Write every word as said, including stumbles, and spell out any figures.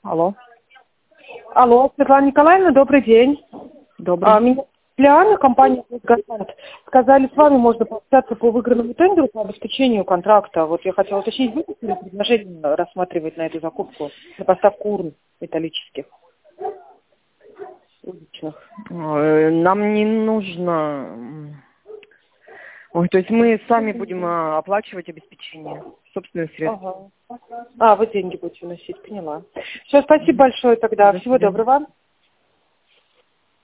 Алло. Алло, Светлана Николаевна, добрый день. Добрый. А, меня Лиана, компания «Газгант». Сказали, с вами можно пообщаться по выигранному тендеру по обеспечению контракта. Вот я хотела уточнить, будете ли предложение рассматривать на эту закупку, на поставку урн металлических, уличных? Ой, Нам не нужно... Ой, то есть мы сами будем а, оплачивать обеспечение собственных средств. Ага. А, вы деньги будете вносить, поняла. Все, спасибо большое тогда. До Всего свидания. доброго.